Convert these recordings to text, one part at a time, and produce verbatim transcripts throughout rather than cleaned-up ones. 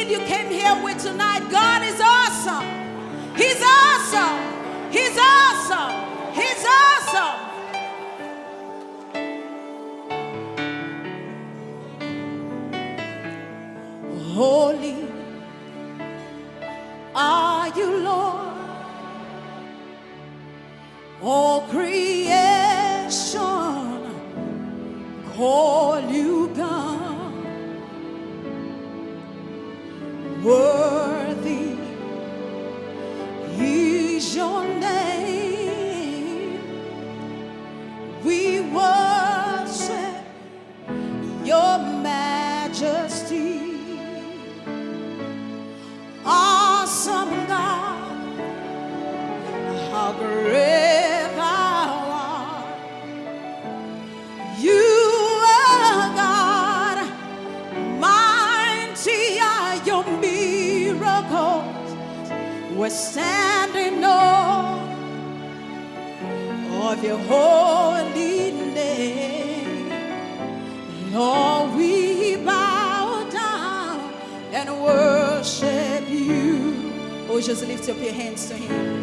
need you came here with tonight. God is awesome. He's awesome. He's awesome. He's awesome. Holy are you, Lord. All creation call you God. Worthy is your name. We worship your majesty. Awesome God, how great thou art. You are God, mighty are your miracles. We're standing on of your holy name. Lord, we bow down and worship you. Oh, just lift up your hands to him.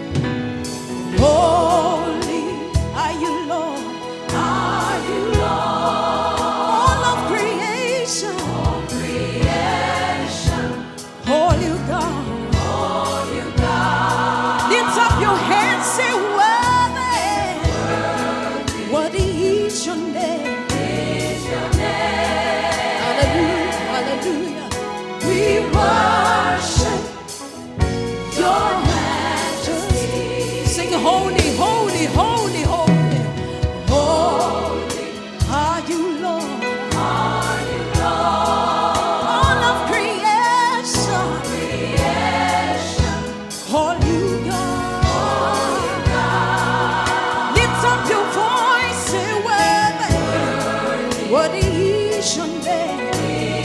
Holy are you, Lord. Are you, Lord? All of creation, all creation, holy God, holy God. Lift up your hands, say worthy, worthy is your name, is your name. Hallelujah, hallelujah. We worship your majesty. Sing holy, holy, holy, holy. Holy are you, Lord. Are you, Lord? All of creation, creation. Holy God. Holy God. Lift up your voice, say worthy. Worthy is your name.